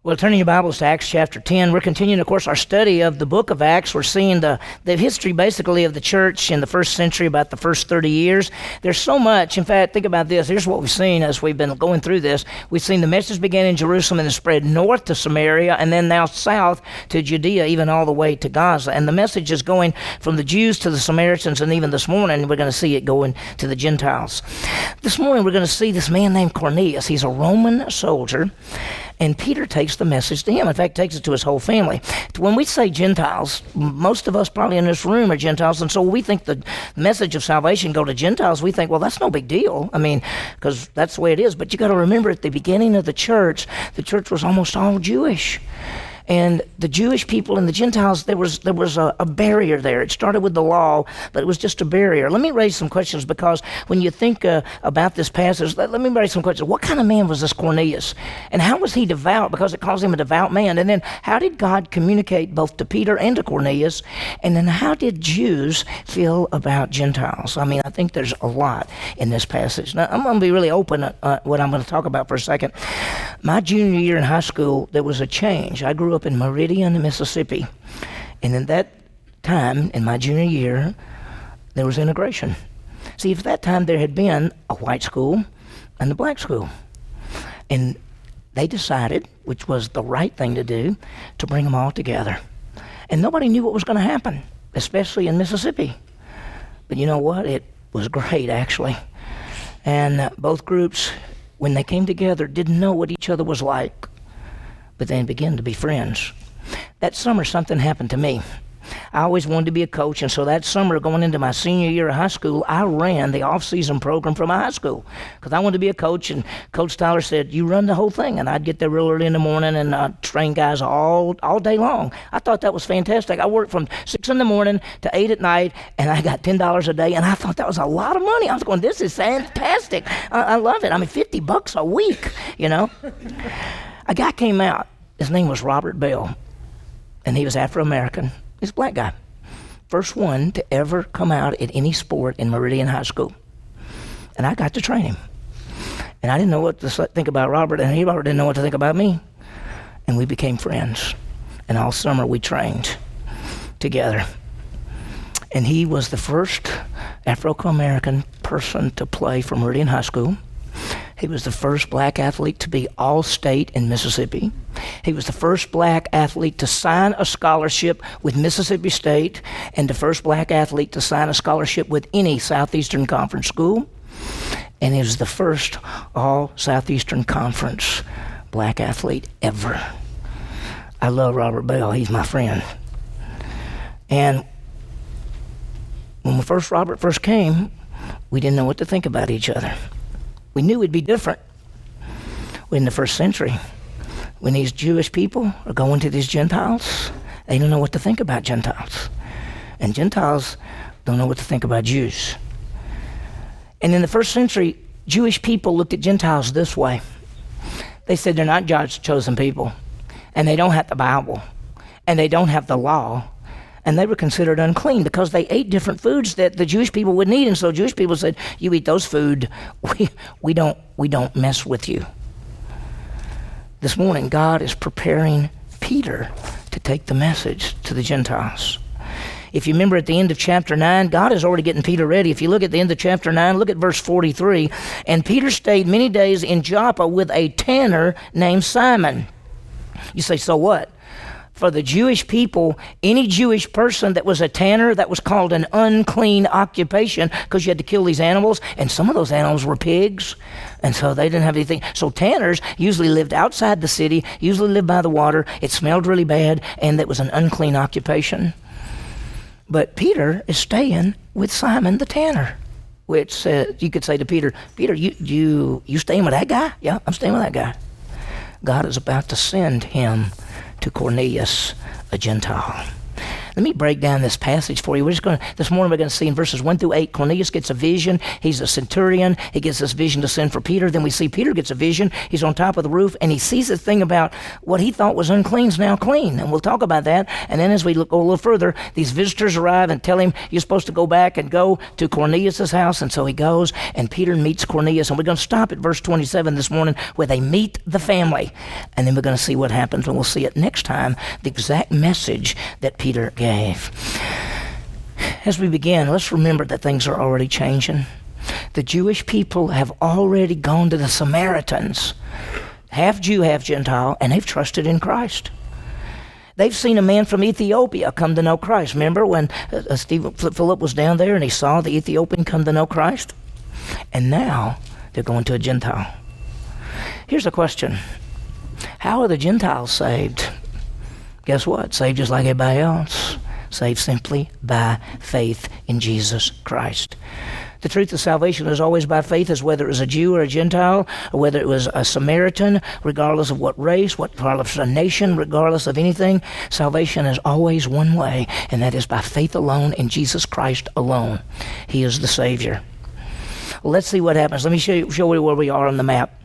Well, turning your Bibles to Acts chapter 10, we're continuing, of course, our study of the book of Acts. We're seeing the history, basically, of the church in the first century, about the first 30 years. There's so much. In fact, think about this. Here's what we've seen as we've been going through this. We've seen the message begin in Jerusalem and then spread north to Samaria, and then now south to Judea, even all the way to Gaza. And the message is going from the Jews to the Samaritans, and even this morning, we're going to see it going to the Gentiles. This morning, we're going to see this man named Cornelius. He's a Roman soldier. And Peter takes the message to him. In fact, takes it to his whole family. When we say Gentiles, most of us probably in this room are Gentiles, and so we think the message of salvation go to Gentiles. We think, well, that's no big deal. I mean, because that's the way it is. But you got to remember, at the beginning of the church was almost all Jewish. And the Jewish people and the Gentiles, there was a barrier there. It started with the law, but it was just a barrier. Let me raise some questions, because when you think about this passage, let me raise some questions. What kind of man was this Cornelius? And how was he devout? Because it calls him a devout man. And then how did God communicate both to Peter and to Cornelius? And then how did Jews feel about Gentiles? I mean, I think there's a lot in this passage. Now, I'm going to be really open at what I'm going to talk about for a second. My junior year in high school, there was a change. I grew up in Meridian, Mississippi. And in that time, in my junior year, there was integration. See, at that time, there had been a white school and a black school. And they decided, which was the right thing to do, to bring them all together. And nobody knew what was going to happen, especially in Mississippi. But you know what? It was great, actually. And both groups, when they came together, didn't know what each other was like, but then began to be friends. That summer, something happened to me. I always wanted to be a coach, and so that summer, going into my senior year of high school, I ran the off-season program for my high school, because I wanted to be a coach, and Coach Tyler said, you run the whole thing, and I'd get there real early in the morning, and I'd train guys all day long. I thought that was fantastic. I worked from 6 in the morning to 8 at night, and I got $10 a day, and I thought that was a lot of money. I was going, this is fantastic. I love it. I mean, $50 a week, you know. A guy came out. His name was Robert Bell, and he was Afro-American. He's a black guy. First one to ever come out at any sport in Meridian High School. And I got to train him. And I didn't know what to think about Robert, and Robert didn't know what to think about me. And we became friends. And all summer we trained together. And he was the first Afro-American person to play for Meridian High School. He was the first black athlete to be all-state in Mississippi. He was the first black athlete to sign a scholarship with Mississippi State, and the first black athlete to sign a scholarship with any Southeastern Conference school. And he was the first all-Southeastern Conference black athlete ever. I love Robert Bell. He's my friend. And when Robert first came, we didn't know what to think about each other. We knew we'd be different. In the first century, when these Jewish people are going to these Gentiles, they don't know what to think about Gentiles. And Gentiles don't know what to think about Jews. And in the first century, Jewish people looked at Gentiles this way. They said they're not God's chosen people, and they don't have the Bible, and they don't have the law, and they were considered unclean because they ate different foods that the Jewish people wouldn't eat. And so Jewish people said, you eat those food, we don't mess with you. This morning, God is preparing Peter to take the message to the Gentiles. If you remember at the end of chapter 9, God is already getting Peter ready. If you look at the end of chapter 9, look at verse 43. And Peter stayed many days in Joppa with a tanner named Simon. You say, so what? For the Jewish people, any Jewish person that was a tanner, that was called an unclean occupation, because you had to kill these animals, and some of those animals were pigs, and so they didn't have anything. So tanners usually lived outside the city, usually lived by the water. It smelled really bad, and it was an unclean occupation. But Peter is staying with Simon the tanner, which you could say to Peter, you staying with that guy? Yeah, I'm staying with that guy. God is about to send him to Cornelius, a Gentile. Let me break down this passage for you. This morning we're going to see in verses 1 through 8, Cornelius gets a vision. He's a centurion. He gets this vision to send for Peter. Then we see Peter gets a vision. He's on top of the roof, and he sees this thing about what he thought was unclean is now clean. And we'll talk about that. And then as we go a little further, these visitors arrive and tell him, you're supposed to go back and go to Cornelius' house. And so he goes, and Peter meets Cornelius. And we're going to stop at verse 27 this morning where they meet the family. And then we're going to see what happens, and we'll see it next time, the exact message that Peter gave. As we begin, let's remember that things are already changing. The Jewish people have already gone to the Samaritans, half Jew, half Gentile, and they've trusted in Christ. They've seen a man from Ethiopia come to know Christ. Remember when Philip was down there and he saw the Ethiopian come to know Christ? And now they're going to a Gentile. Here's a question. How are the Gentiles saved? Guess what? Saved just like everybody else. Saved simply by faith in Jesus Christ. The truth of salvation is always by faith, as whether it was a Jew or a Gentile, or whether it was a Samaritan, regardless of what race, regardless of a nation, regardless of anything. Salvation is always one way, and that is by faith alone in Jesus Christ alone. He is the Savior. Well, let's see what happens. Let me show you where we are on the map.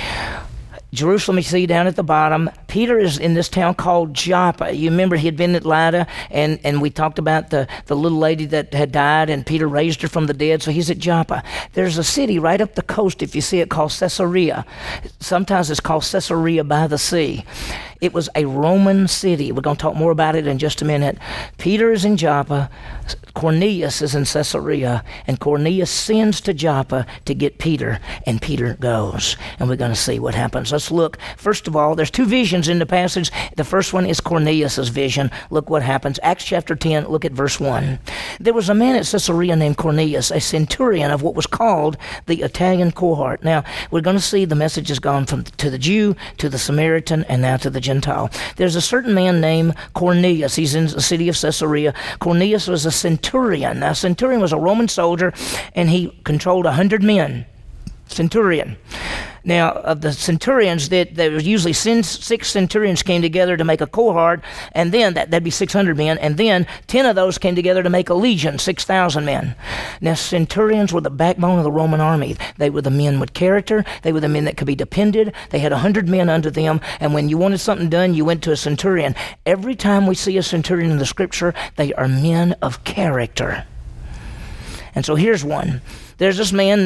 Jerusalem, you see down at the bottom. Peter is in this town called Joppa. You remember he had been at Lydda, and we talked about the little lady that had died, and Peter raised her from the dead, so he's at Joppa. There's a city right up the coast, if you see it, called Caesarea. Sometimes it's called Caesarea by the sea. It was a Roman city. We're going to talk more about it in just a minute. Peter is in Joppa. Cornelius is in Caesarea, and Cornelius sends to Joppa to get Peter, and Peter goes. And we're going to see what happens. Let's look. First of all, there's two visions in the passage. The first one is Cornelius' vision. Look what happens. Acts chapter 10, look at verse 1. There was a man at Caesarea named Cornelius, a centurion of what was called the Italian cohort. Now, we're going to see the message has gone to the Jew, to the Samaritan, and now to the Gentile. There's a certain man named Cornelius. He's in the city of Caesarea. Cornelius was a centurion. Now, a centurion was a Roman soldier, and he controlled 100 men. Centurion. Now, of the centurions, there was usually 6 centurions came together to make a cohort, and then that'd be 600 men, and then 10 of those came together to make a legion, 6,000 men. Now, centurions were the backbone of the Roman army. They were the men with character. They were the men that could be depended. They had 100 men under them, and when you wanted something done, you went to a centurion. Every time we see a centurion in the Scripture, they are men of character. And so here's one. There's this man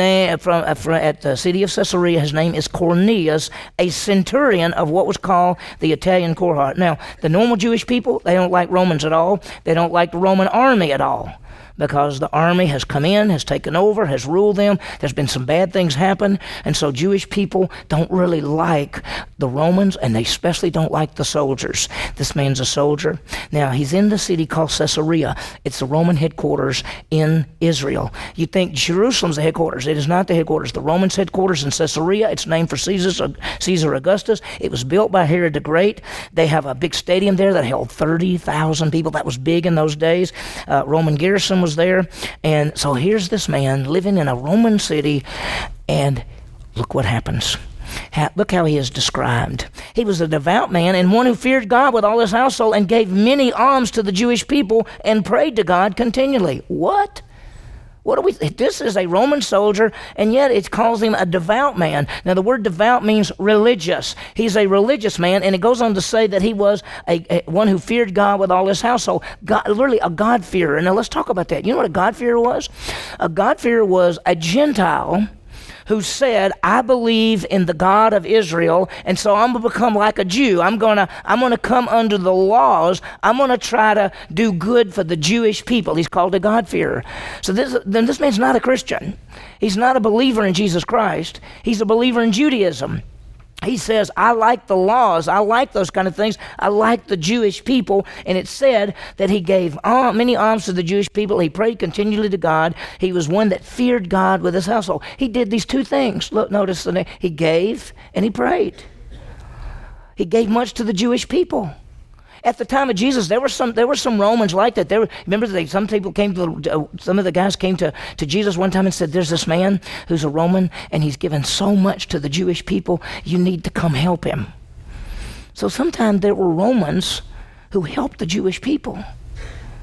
at the city of Caesarea. His name is Cornelius, a centurion of what was called the Italian cohort. Now, the normal Jewish people, they don't like Romans at all. They don't like the Roman army at all, because the army has come in, has taken over, has ruled them. There's been some bad things happen, and so Jewish people don't really like the Romans, and they especially don't like the soldiers. This man's a soldier. Now, he's in the city called Caesarea. It's the Roman headquarters in Israel. You think Jerusalem's the headquarters. It is not the headquarters. The Romans' headquarters in Caesarea. It's named for Caesar Augustus. It was built by Herod the Great. They have a big stadium there that held 30,000 people. That was big in those days. Roman garrison was there. And so here's this man living in a Roman city, and look what happens. Look how he is described. He was a devout man and one who feared God with all his household and gave many alms to the Jewish people and prayed to God continually. What? This is a Roman soldier, and yet it calls him a devout man. Now, the word devout means religious. He's a religious man, and it goes on to say that he was a one who feared God with all his household. God, literally a God-fearer. Now, let's talk about that. You know what a God-fearer was? A God-fearer was a Gentile who said, I believe in the God of Israel, and so I'm going to become like a Jew. I'm going to come under the laws. I'm going to try to do good for the Jewish people. He's called a God-fearer. So this man's not a Christian. He's not a believer in Jesus Christ. He's a believer in Judaism. He says, I like the laws. I like those kind of things. I like the Jewish people. And it said that he gave many alms to the Jewish people. He prayed continually to God. He was one that feared God with his household. He did these two things. Look, notice the name. He gave and he prayed. He gave much to the Jewish people. At the time of Jesus, there were some Romans like that. Some of the guys came to Jesus one time and said, there's this man who's a Roman, and he's given so much to the Jewish people, you need to come help him. So sometimes there were Romans who helped the Jewish people.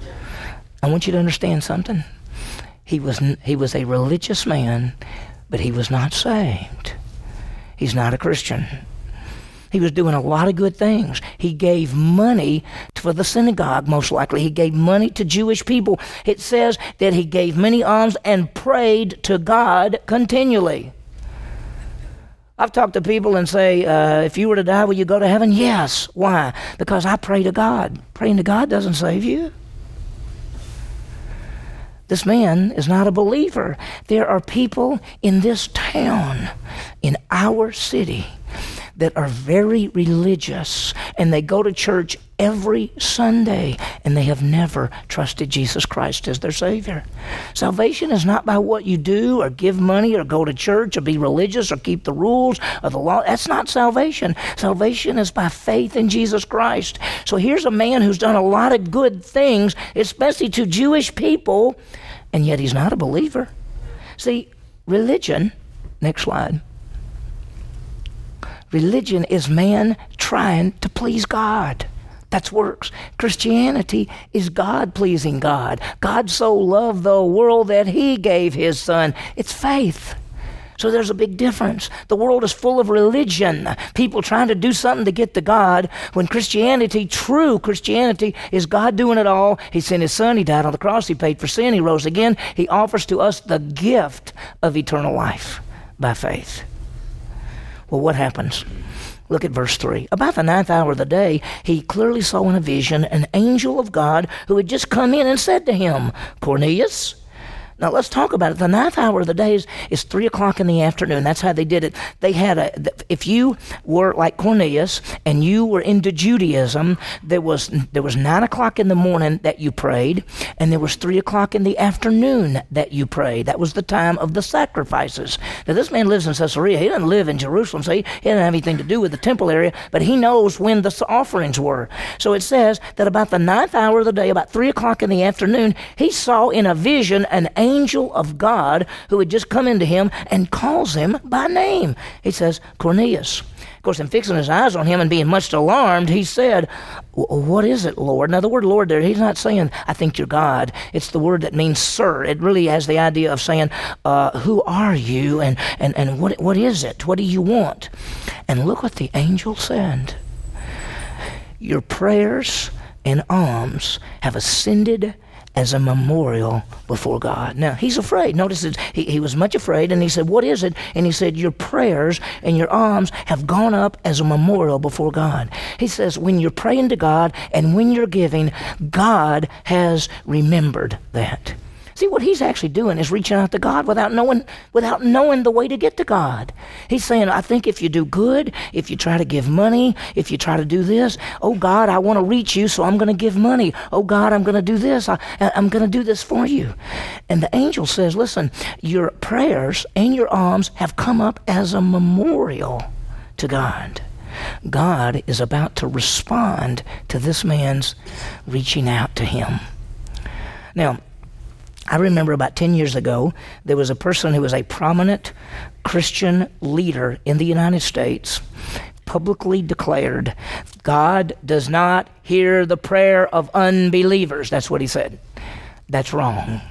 I want you to understand something. He was a religious man, but he was not saved. He's not a Christian. He was doing a lot of good things. He gave money for the synagogue, most likely. He gave money to Jewish people. It says that he gave many alms and prayed to God continually. I've talked to people and say, if you were to die, will you go to heaven? Yes. Why? Because I pray to God. Praying to God doesn't save you. This man is not a believer. There are people in this town, in our city, that are very religious, and they go to church every Sunday, and they have never trusted Jesus Christ as their Savior. Salvation is not by what you do or give money or go to church or be religious or keep the rules of the law. That's not salvation. Salvation is by faith in Jesus Christ. So here's a man who's done a lot of good things, especially to Jewish people, and yet he's not a believer. See, religion, next slide. Religion is man trying to please God. That's works. Christianity is God pleasing God. God so loved the world that he gave his son. It's faith. So there's a big difference. The world is full of religion, people trying to do something to get to God, when Christianity, true Christianity, is God doing it all. He sent his son, he died on the cross, he paid for sin, he rose again. He offers to us the gift of eternal life by faith. Well, what happens? Look at verse 3. About the 9th hour of the day, he clearly saw in a vision an angel of God who had just come in and said to him, Cornelius. Now, let's talk about it. The 9th hour of the day is 3 o'clock in the afternoon. That's how they did it. They had if you were like Cornelius and you were into Judaism, there was 9 o'clock in the morning that you prayed, and there was 3 o'clock in the afternoon that you prayed. That was the time of the sacrifices. Now, this man lives in Caesarea. He doesn't live in Jerusalem, so he doesn't have anything to do with the temple area, but he knows when the offerings were. So it says that about the 9th hour of the day, about 3 o'clock in the afternoon, he saw in a vision an angel of God who had just come into him and calls him by name. He says, Cornelius. Of course, in fixing his eyes on him and being much alarmed, he said, what is it, Lord? Now, the word Lord there, he's not saying, I think you're God. It's the word that means sir. It really has the idea of saying, who are you and what is it? What do you want? And look what the angel said. Your prayers and alms have ascended as a memorial before God. Now, he's afraid. Notice that he was much afraid, and he said, what is it? And he said, your prayers and your alms have gone up as a memorial before God. He says, when you're praying to God and when you're giving, God has remembered that. See, what he's actually doing is reaching out to God without knowing the way to get to God. He's saying, I think if you do good, if you try to give money, if you try to do this, oh God, I want to reach you, so I'm going to give money. Oh God, I'm going to do this. I'm going to do this for you. And the angel says, listen, your prayers and your alms have come up as a memorial to God. God is about to respond to this man's reaching out to him. Now, I remember about 10 years ago, there was a person who was a prominent Christian leader in the United States, publicly declared, God does not hear the prayer of unbelievers. That's what he said. That's wrong.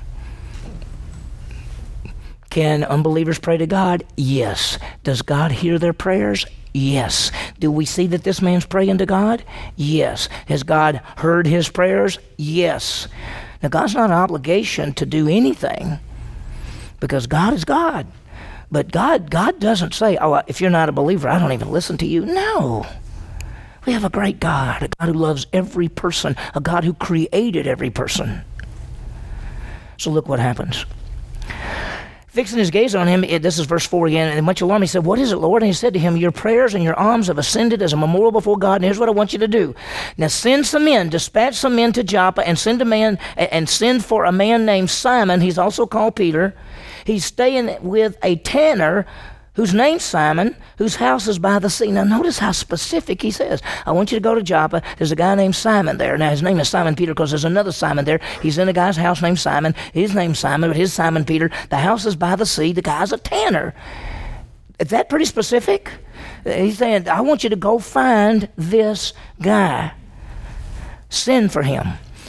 Can unbelievers pray to God? Yes. Does God hear their prayers? Yes. Do we see that this man's praying to God? Yes. Has God heard his prayers? Yes. Now, God's not an obligation to do anything because God is God. But God doesn't say, oh, if you're not a believer, I don't even listen to you. No. We have a great God, a God who loves every person, a God who created every person. So look what happens. Fixing his gaze on him, this is verse 4 again, and much alarmed, he said, what is it, Lord? And he said to him, your prayers and your alms have ascended as a memorial before God, and here's what I want you to do. Now send some men, dispatch some men to Joppa, and send for a man named Simon. He's also called Peter. He's staying with a tanner whose name's Simon, whose house is by the sea. Now notice how specific he says. I want you to go to Joppa. There's a guy named Simon there. Now his name is Simon Peter because there's another Simon there. He's in a guy's house named Simon. His name's Simon, but his Simon Peter. The house is by the sea. The guy's a tanner. Is that pretty specific? He's saying, I want you to go find this guy. Send for him.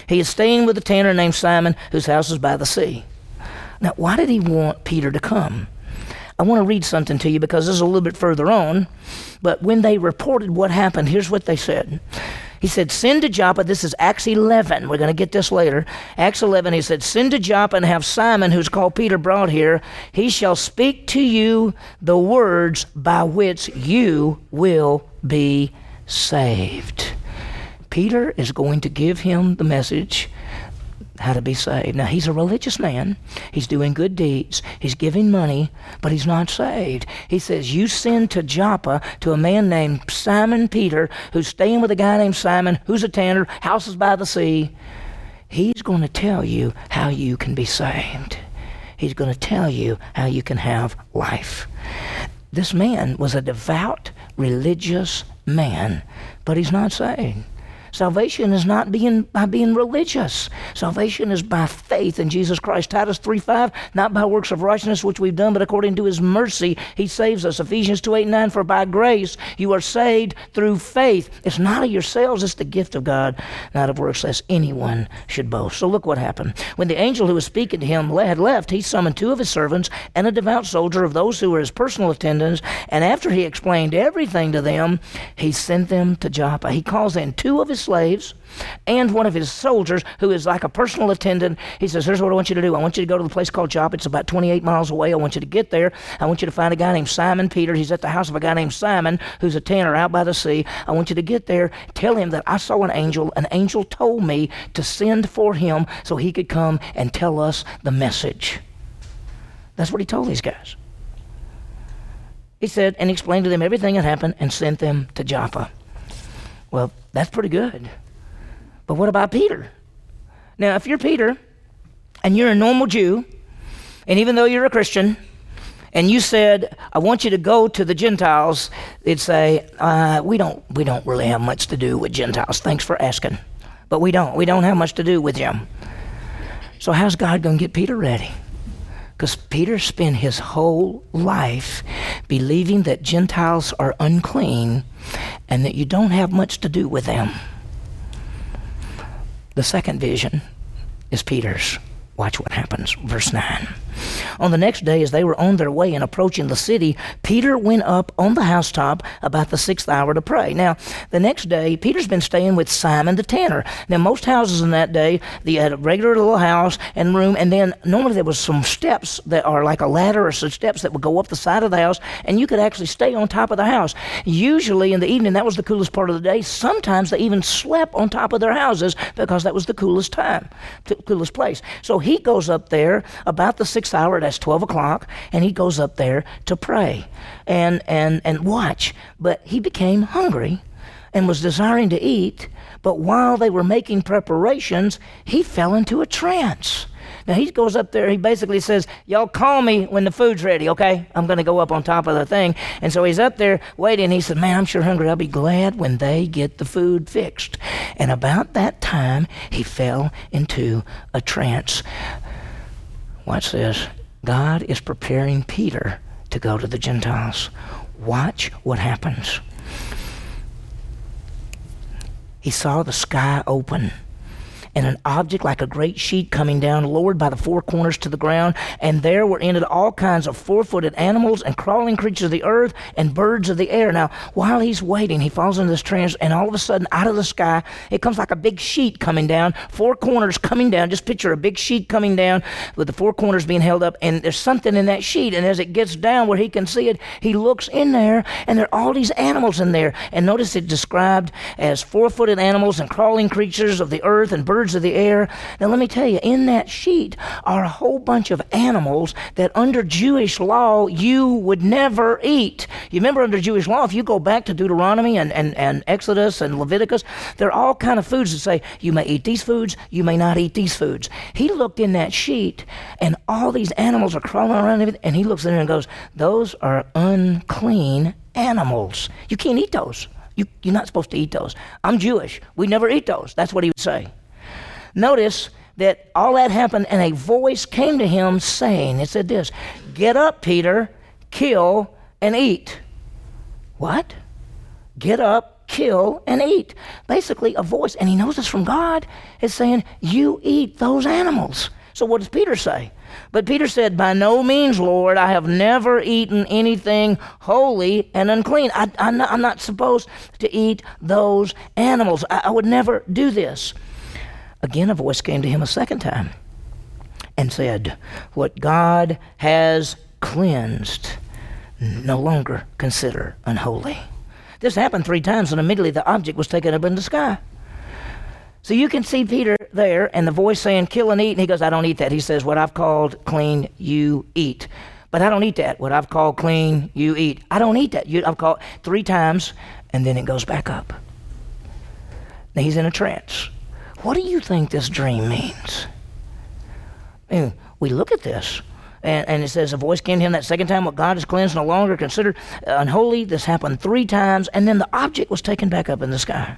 He is staying with a tanner named Simon, whose house is by the sea. Now, why did he want Peter to come? I want to read something to you because this is a little bit further on. But when they reported what happened, here's what they said. He said, send to Joppa. This is Acts 11. We're going to get this later. Acts 11, he said, send to Joppa and have Simon, who's called Peter, brought here. He shall speak to you the words by which you will be saved. Peter is going to give him the message how to be saved. Now, he's a religious man. He's doing good deeds. He's giving money, but he's not saved. He says, you send to Joppa to a man named Simon Peter, who's staying with a guy named Simon, who's a tanner, house is by the sea. He's going to tell you how you can be saved. He's going to tell you how you can have life. This man was a devout, religious man, but he's not saved. Salvation is not by being religious. Salvation is by faith in Jesus Christ. Titus 3:5, not by works of righteousness which we've done, but according to his mercy, he saves us. Ephesians 2:8-9, for by grace you are saved through faith. It's not of yourselves, it's the gift of God, not of works, lest anyone should boast. So look what happened. When the angel who was speaking to him had left, he summoned 2 of his servants and a devout soldier of those who were his personal attendants, and after he explained everything to them, he sent them to Joppa. He calls in 2 of his slaves and one of his soldiers who is like a personal attendant. He says, here's what I want you to do. I want you to go to the place called Joppa. It's about 28 miles away. I want you to get there. I want you to find a guy named Simon Peter. He's at the house of a guy named Simon who's a tanner out by the sea. I want you to get there. Tell him that I saw an angel. An angel told me to send for him so he could come and tell us the message. That's what he told these guys. He said, and explained to them everything that happened and sent them to Joppa. Well, that's pretty good. But what about Peter? Now, if you're Peter and you're a normal Jew, and even though you're a Christian, and you said, I want you to go to the Gentiles, they'd say, we don't really have much to do with Gentiles. Thanks for asking. But we don't have much to do with them. So how's God going to get Peter ready? Because Peter spent his whole life believing that Gentiles are unclean and that you don't have much to do with them. The second vision is Peter's. Watch what happens. Verse 9. On the next day, as they were on their way and approaching the city, Peter went up on the housetop about the 6th hour to pray. Now, the next day, Peter's been staying with Simon the tanner. Now, most houses in that day, they had a regular little house and room, and then normally there was some steps that are like a ladder or some steps that would go up the side of the house, and you could actually stay on top of the house. Usually in the evening, that was the coolest part of the day. Sometimes they even slept on top of their houses because that was the coolest time, the coolest place. So he goes up there about the 6th hour, that's 12 o'clock, and he goes up there to pray and watch. But he became hungry and was desiring to eat, but while they were making preparations, he fell into a trance. Now he goes up there, he basically says, y'all call me when the food's ready, okay? I'm going to go up on top of the thing. And so he's up there waiting. He said, man, I'm sure hungry. I'll be glad when they get the food fixed. And about that time, he fell into a trance. Watch this. God is preparing Peter to go to the Gentiles. Watch what happens. He saw the sky open, and an object like a great sheet coming down, lowered by the 4 corners to the ground, and there were in it all kinds of 4-footed animals and crawling creatures of the earth and birds of the air. Now, while he's waiting, he falls into this trance, and all of a sudden, out of the sky, it comes like a big sheet coming down, 4 corners coming down. Just picture a big sheet coming down with the 4 corners being held up, and there's something in that sheet, and as it gets down where he can see it, he looks in there, and there are all these animals in there. And notice it described as 4-footed animals and crawling creatures of the earth and birds of the air. Now let me tell you, in that sheet are a whole bunch of animals that under Jewish law you would never eat. You remember under Jewish law, if you go back to Deuteronomy and Exodus and Leviticus, there are all kind of foods that say you may eat these foods, you may not eat these foods. He looked in that sheet and all these animals are crawling around and he looks in there and goes, those are unclean animals. You can't eat those. You're not supposed to eat those. I'm Jewish. We never eat those. That's what he would say. Notice that all that happened and a voice came to him saying, it said this, get up, Peter, kill and eat. What? Get up, kill, and eat. Basically, a voice, and he knows it's from God, is saying, you eat those animals. So what does Peter say? But Peter said, by no means, Lord, I have never eaten anything holy and unclean. I'm not supposed to eat those animals. I would never do this. Again, a voice came to him a second time and said, what God has cleansed, no longer consider unholy. This happened 3 times, and immediately the object was taken up in the sky. So you can see Peter there, and the voice saying, kill and eat, and he goes, I don't eat that. He says, what I've called clean, you eat. But I don't eat that. What I've called clean, you eat. I don't eat that. I've called 3 times, and then it goes back up. Now he's in a trance. What do you think this dream means? I mean, we look at this, and it says, a voice came to him that second time, what God has cleansed, no longer considered unholy. This happened 3 times, and then the object was taken back up in the sky.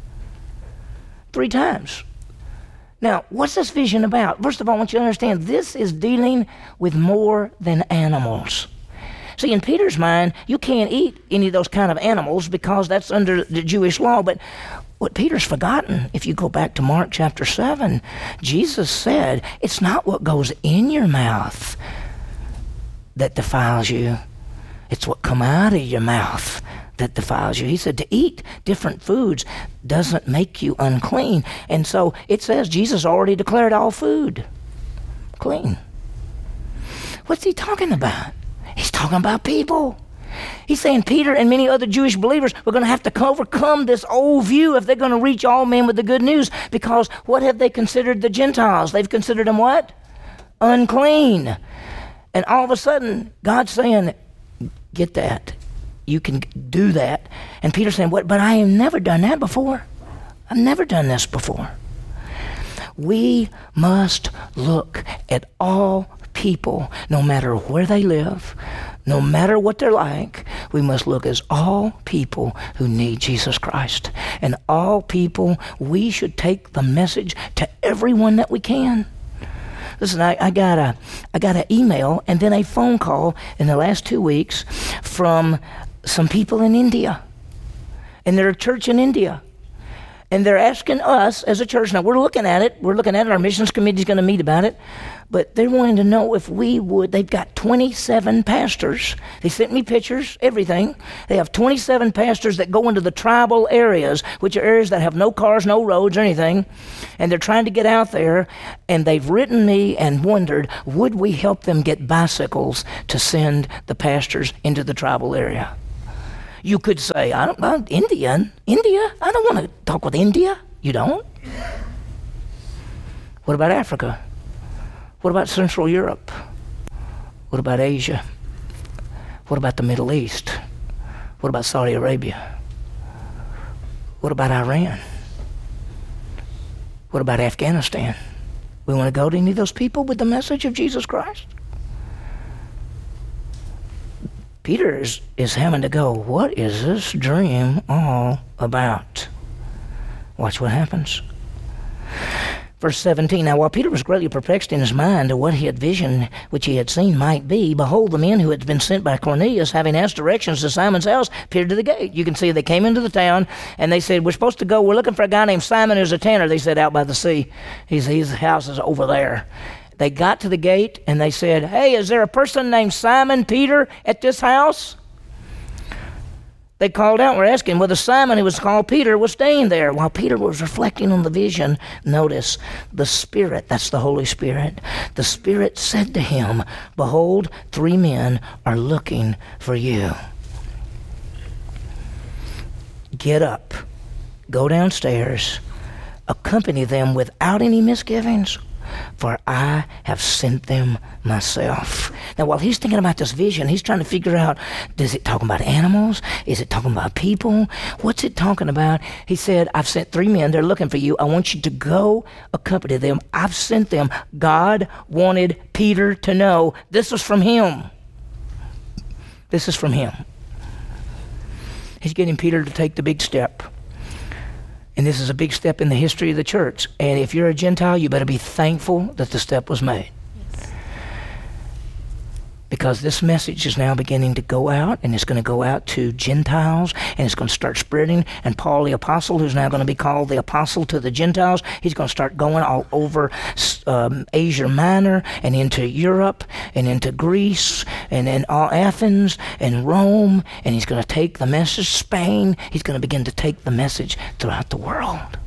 3 times. Now, what's this vision about? First of all, I want you to understand, this is dealing with more than animals. See, in Peter's mind, you can't eat any of those kind of animals because that's under the Jewish law. But what Peter's forgotten, if you go back to Mark chapter 7, Jesus said, it's not what goes in your mouth that defiles you. It's what come out of your mouth that defiles you. He said to eat different foods doesn't make you unclean. And so it says Jesus already declared all food clean. What's he talking about? He's talking about people. He's saying Peter and many other Jewish believers were going to have to overcome this old view if they're going to reach all men with the good news. Because what have they considered the Gentiles? They've considered them what? Unclean. And all of a sudden, God's saying, get that. You can do that. And Peter's saying, what? But I have never done that before. I've never done this before. We must look at all people, no matter where they live, no matter what they're like. We must look as all people who need Jesus Christ. And all people, we should take the message to everyone that we can. Listen, I got an email and then a phone call in the last 2 weeks from some people in India. And they're a church in India. And they're asking us as a church, now we're looking at it, our missions committee is going to meet about it, but they're wanting to know if we would, they've got 27 pastors. They sent me pictures, everything. They have 27 pastors that go into the tribal areas, which are areas that have no cars, no roads or anything, and they're trying to get out there, and they've written me and wondered, would we help them get bicycles to send the pastors into the tribal area? You could say, India, I don't want to talk with India. You don't? What about Africa? What about Central Europe? What about Asia? What about the Middle East? What about Saudi Arabia? What about Iran? What about Afghanistan? We want to go to any of those people with the message of Jesus Christ? Peter is having to go, what is this dream all about? Watch what happens. Verse 17, now while Peter was greatly perplexed in his mind to what he had visioned, which he had seen might be, behold, the men who had been sent by Cornelius, having asked directions to Simon's house, appeared to the gate. You can see they came into the town, and they said, we're supposed to go, we're looking for a guy named Simon who's a tanner. They said, out by the sea. His house is over there. They got to the gate, and they said, hey, is there a person named Simon Peter at this house? They called out and were asking whether Simon, who was called Peter, was staying there. While Peter was reflecting on the vision, notice, the Spirit, that's the Holy Spirit, the Spirit said to him, behold, 3 men are looking for you. Get up, go downstairs, accompany them without any misgivings, for I have sent them myself. Now, while he's thinking about this vision, he's trying to figure out, is it talking about animals? Is it talking about people? What's it talking about? He said, I've sent 3 men. They're looking for you. I want you to go accompany them. I've sent them. God wanted Peter to know this was from him. This is from him. He's getting Peter to take the big step. And this is a big step in the history of the church. And if you're a Gentile, you better be thankful that the step was made. Because this message is now beginning to go out, and it's going to go out to Gentiles, and it's going to start spreading. And Paul the Apostle, who's now going to be called the Apostle to the Gentiles, he's going to start going all over Asia Minor and into Europe and into Greece and in all Athens and Rome. And he's going to take the message, Spain. He's going to begin to take the message throughout the world.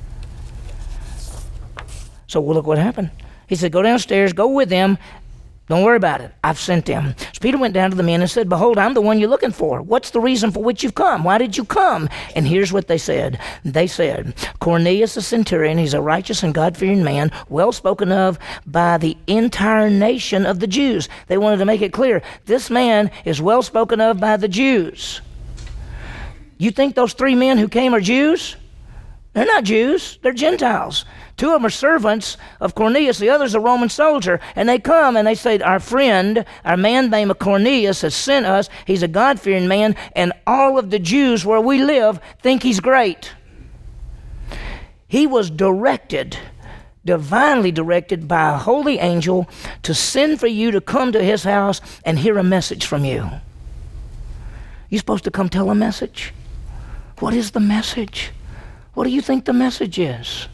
So look what happened. He said, go downstairs, go with them. Don't worry about it. I've sent them. So Peter went down to the men and said, behold, I'm the one you're looking for. What's the reason for which you've come? Why did you come? And here's what they said. They said, Cornelius the centurion, he's a righteous and God-fearing man, well spoken of by the entire nation of the Jews. They wanted to make it clear. This man is well spoken of by the Jews. You think those 3 men who came are Jews? They're not Jews. They're Gentiles. 2 of them are servants of Cornelius. The other's a Roman soldier. And they come and they say, our friend, our man named Cornelius has sent us. He's a God-fearing man. And all of the Jews where we live think he's great. He was directed, divinely directed by a holy angel to send for you to come to his house and hear a message from you. You're supposed to come tell a message? What is the message? What do you think the message is?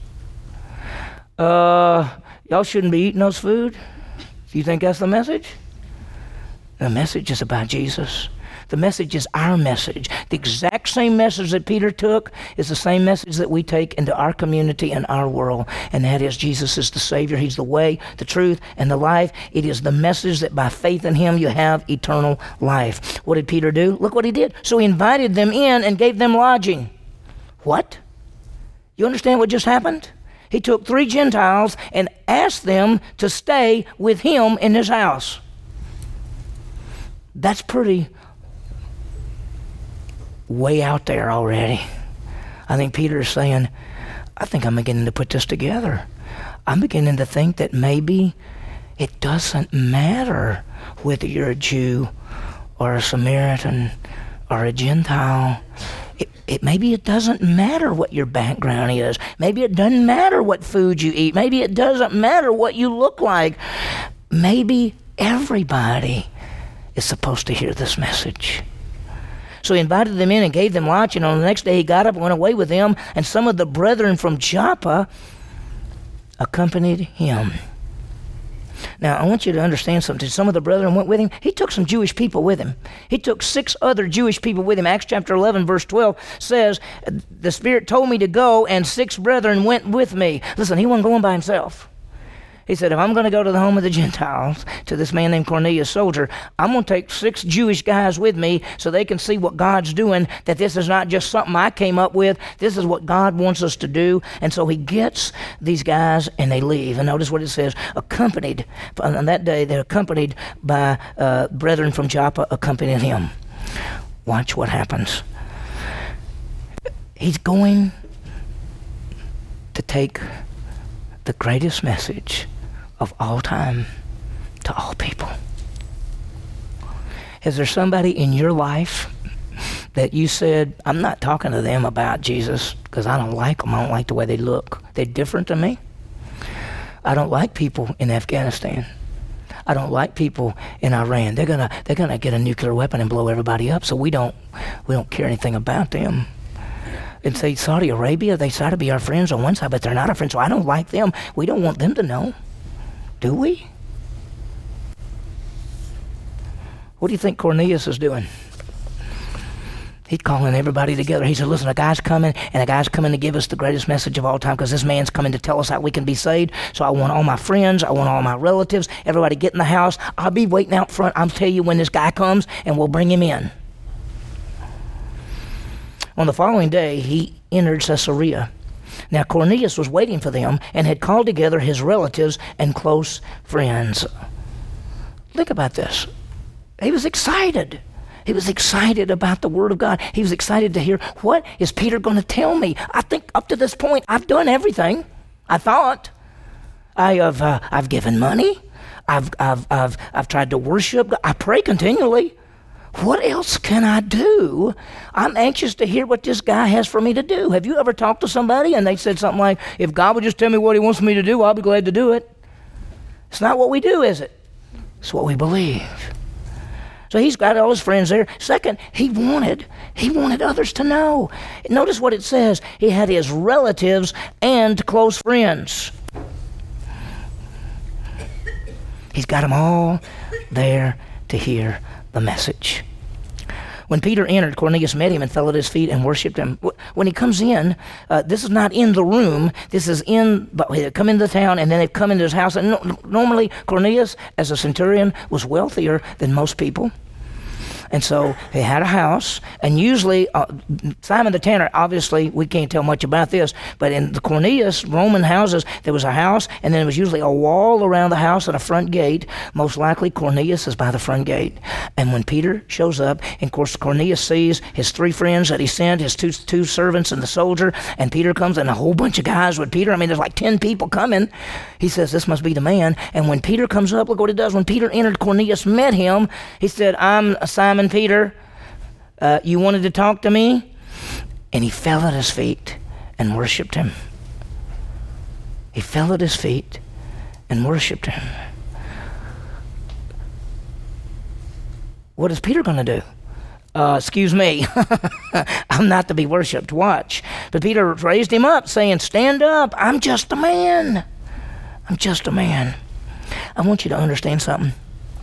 Y'all shouldn't be eating those food. Do you think that's the message? The message is about Jesus. The message is our message. The exact same message that Peter took is the same message that we take into our community and our world. And that is Jesus is the Savior. He's the way, the truth, and the life. It is the message that by faith in him you have eternal life. What did Peter do? Look what he did. So he invited them in and gave them lodging. What? You understand what just happened? He took 3 Gentiles and asked them to stay with him in his house. That's pretty way out there already. I think Peter is saying, I think I'm beginning to put this together. I'm beginning to think that maybe it doesn't matter whether you're a Jew or a Samaritan or a Gentile. Maybe it doesn't matter what your background is. Maybe it doesn't matter what food you eat. Maybe it doesn't matter what you look like. Maybe everybody is supposed to hear this message. So he invited them in and gave them lodging. On the next day he got up and went away with them, and some of the brethren from Joppa accompanied him. Now, I want you to understand something. Some of the brethren went with him. He took some Jewish people with him. He took 6 other Jewish people with him. Acts chapter 11, verse 12 says, the Spirit told me to go, and 6 brethren went with me. Listen, he wasn't going by himself. He said, if I'm going to go to the home of the Gentiles, to this man named Cornelius, soldier, I'm going to take 6 Jewish guys with me so they can see what God's doing, that this is not just something I came up with. This is what God wants us to do. And so he gets these guys and they leave. And notice what it says, accompanied. On that day, they're accompanied by brethren from Joppa accompanying him. Watch what happens. He's going to take the greatest message of all time to all people. Is there somebody in your life that you said, I'm not talking to them about Jesus because I don't like them. I don't like the way they look. They're different to me. I don't like people in Afghanistan. I don't like people in Iran. They're gonna get a nuclear weapon and blow everybody up, so we don't care anything about them. And say Saudi Arabia, they try to be our friends on one side, but they're not our friends, so I don't like them. We don't want them to know. Do we? What do you think Cornelius is doing? He's calling everybody together. He said, listen, a guy's coming, and a guy's coming to give us the greatest message of all time, because this man's coming to tell us how we can be saved. So I want all my friends, I want all my relatives, everybody get in the house. I'll be waiting out front. I'll tell you when this guy comes, and we'll bring him in. On the following day, he entered Caesarea. Now Cornelius was waiting for them and had called together his relatives and close friends. Think about this. He was excited. He was excited about the Word of God. He was excited to hear, what is Peter going to tell me? I think up to this point, I've done everything. I thought. I've given money. I've tried to worship. I pray continually. What else can I do? I'm anxious to hear what this guy has for me to do. Have you ever talked to somebody and they said something like, if God would just tell me what he wants me to do, I'll be glad to do it. It's not what we do, is it? It's what we believe. So he's got all his friends there. Second, he wanted others to know. Notice what it says. He had his relatives and close friends. He's got them all there to hear the message. When Peter entered, Cornelius met him and fell at his feet and worshipped him. When he comes in, this is not in the room. This is they come into the town, and then they've come into his house. And normally, Cornelius, as a centurion, was wealthier than most people. And so he had a house, and usually Simon the Tanner, obviously we can't tell much about this, but in the Cornelius Roman houses, there was a house, and then there was usually a wall around the house and a front gate. Most likely Cornelius is by the front gate. And when Peter shows up, and of course Cornelius sees his 3 friends that he sent, his two servants and the soldier, and Peter comes, and a whole bunch of guys with Peter. I mean, there's like 10 people coming. He says, this must be the man. And when Peter comes up, look what he does. When Peter entered, Cornelius met him. He said, I'm Simon Peter, you wanted to talk to me? And he fell at his feet and worshipped him. He fell at his feet and worshipped him. What is Peter going to do? Excuse me, I'm not to be worshipped. Watch. But Peter raised him up, saying, stand up, I'm just a man. I'm just a man. I want you to understand something.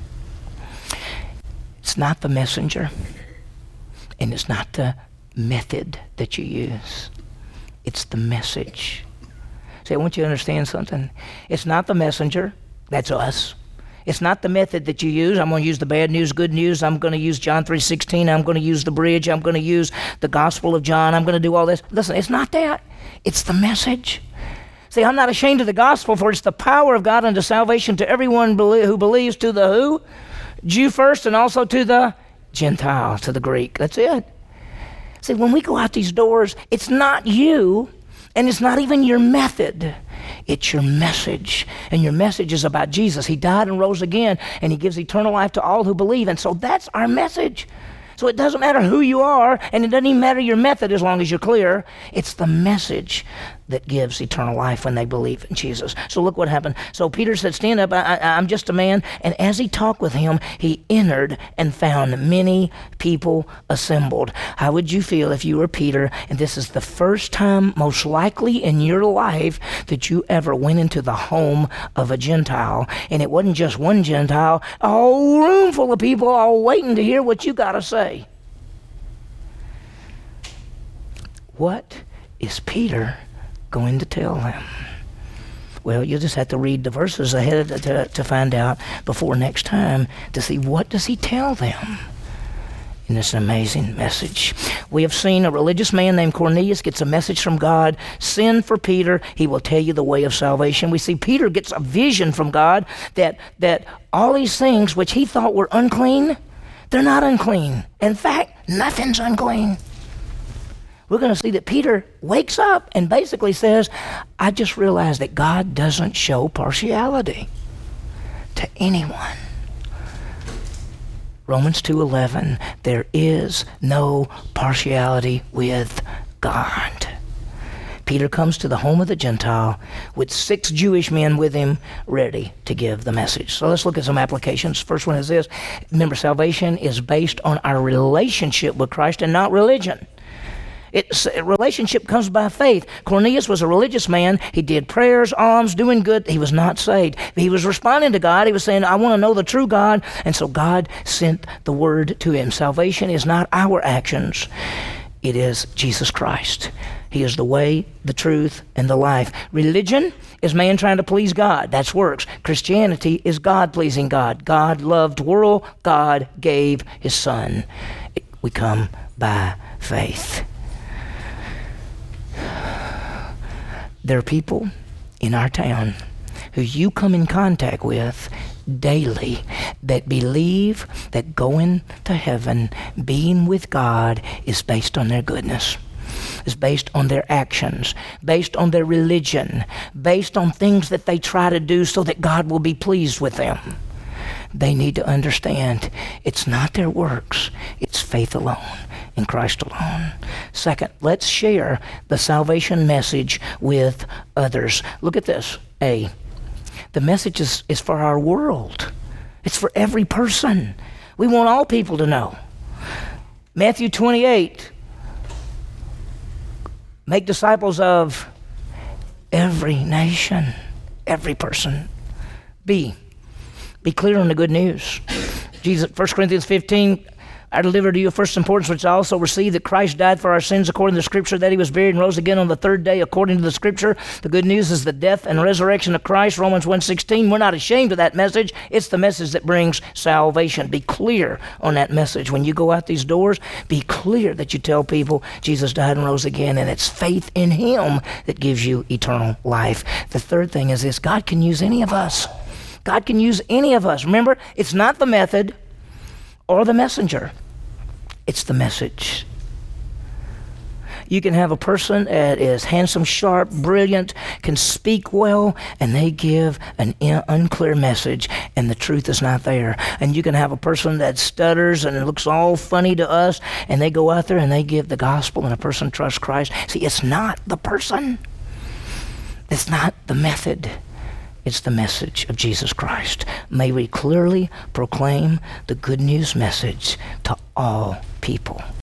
It's not the messenger, and it's not the method that you use. It's the message. See, I want you to understand something. It's not the messenger. That's us. It's not the method that you use. I'm going to use the bad news, good news. I'm going to use John 3:16. I'm going to use the bridge. I'm going to use the Gospel of John. I'm going to do all this. Listen, it's not that. It's the message. See, I'm not ashamed of the gospel, for it's the power of God unto salvation to everyone who believes, to the who? Jew first, and also to the Gentile, to the Greek. That's it. See, when we go out these doors, it's not you, and it's not even your method. It's your message. And your message is about Jesus. He died and rose again, and he gives eternal life to all who believe. And so that's our message. So it doesn't matter who you are, and it doesn't even matter your method as long as you're clear. It's the message that gives eternal life when they believe in Jesus. So look what happened. So Peter said, stand up, I'm just a man. And as he talked with him, he entered and found many people assembled. How would you feel if you were Peter, and this is the first time, most likely in your life, that you ever went into the home of a Gentile? And it wasn't just one Gentile, a whole room full of people all waiting to hear what you got to say. What is Peter going to tell them? Well, you'll just have to read the verses ahead to find out before next time to see what does he tell them in this amazing message. We have seen a religious man named Cornelius gets a message from God. Send for Peter. He will tell you the way of salvation. We see Peter gets a vision from God that all these things which he thought were unclean, they're not unclean. In fact, nothing's unclean. We're going to see that Peter wakes up and basically says, I just realized that God doesn't show partiality to anyone. Romans 2:11, there is no partiality with God. Peter comes to the home of the Gentile with 6 Jewish men with him ready to give the message. So let's look at some applications. First one is this. Remember, salvation is based on our relationship with Christ and not religion. A relationship comes by faith. Cornelius was a religious man. He did prayers, alms, doing good. He was not saved. He was responding to God. He was saying, I want to know the true God. And so God sent the word to him. Salvation is not our actions. It is Jesus Christ. He is the way, the truth, and the life. Religion is man trying to please God. That's works. Christianity is God pleasing God. God loved the world. God gave his son. We come by faith. There are people in our town who you come in contact with daily that believe that going to heaven, being with God, is based on their goodness, is based on their actions, based on their religion, based on things that they try to do so that God will be pleased with them. They need to understand it's not their works, it's faith alone in Christ alone. Second, let's share the salvation message with others. Look at this. A, the message is for our world. It's for every person. We want all people to know. Matthew 28, make disciples of every nation, every person. Be clear on the good news. Jesus, 1 Corinthians 15, I deliver to you of first importance, which I also received, that Christ died for our sins according to the Scripture, that he was buried and rose again on the third day according to the Scripture. The good news is the death and resurrection of Christ, Romans 1:16. We're not ashamed of that message. It's the message that brings salvation. Be clear on that message. When you go out these doors, be clear that you tell people Jesus died and rose again, and it's faith in him that gives you eternal life. The third thing is this: God can use any of us. God can use any of us. Remember, it's not the method or the messenger. It's the message. You can have a person that is handsome, sharp, brilliant, can speak well, and they give an unclear message, and the truth is not there. And you can have a person that stutters and it looks all funny to us, and they go out there and they give the gospel, and a person trusts Christ. See, it's not the person. It's not the method. It's the message of Jesus Christ. May we clearly proclaim the good news message to all people.